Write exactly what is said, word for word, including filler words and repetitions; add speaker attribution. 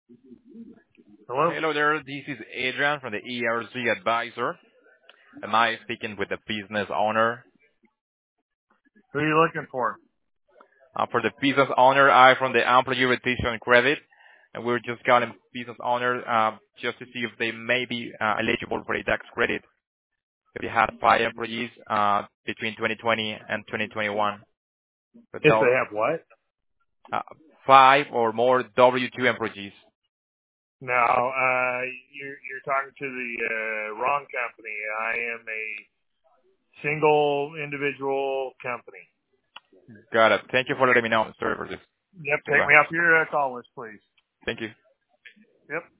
Speaker 1: Hello?
Speaker 2: Hello there, this is Adrian from the E R Z Advisor. Am I speaking with the business owner?
Speaker 1: Who are you looking for?
Speaker 2: Uh, for the business owner, I from the Employee Retention Credit, and we're just calling business owner uh, just to see if they may be uh, eligible for a tax credit if you had five employees uh, between twenty twenty and twenty twenty-one. But
Speaker 1: If they
Speaker 2: they'll,
Speaker 1: have what?
Speaker 2: uh, five or more W two employees.
Speaker 1: No, uh, you're, you're talking to the, uh, wrong company. I am a single individual company.
Speaker 2: Got it. Thank you for letting me know. Sorry for this.
Speaker 1: Yep, take
Speaker 2: Goodbye.
Speaker 1: me off your uh, call list, please.
Speaker 2: Thank you.
Speaker 1: Yep.